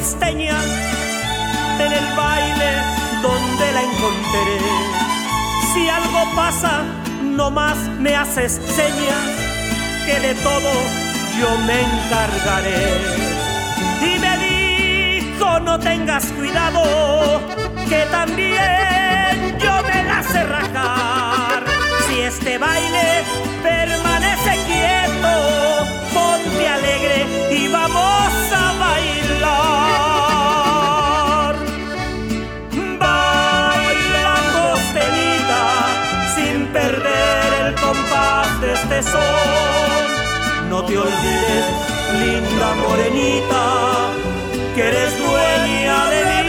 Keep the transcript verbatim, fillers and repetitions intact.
costeña, en el baile donde la encontré. Si algo pasa, no más me haces señas, que de todo yo me encargaré. Y me dijo, no tengas cuidado, que también yo me la sé rajar. Si este baile permanece quieto, ponte alegre y vamos a bailar. Baila costeñita sin perder el compás de este son. No te olvides, linda morenita, que eres dueña de mí.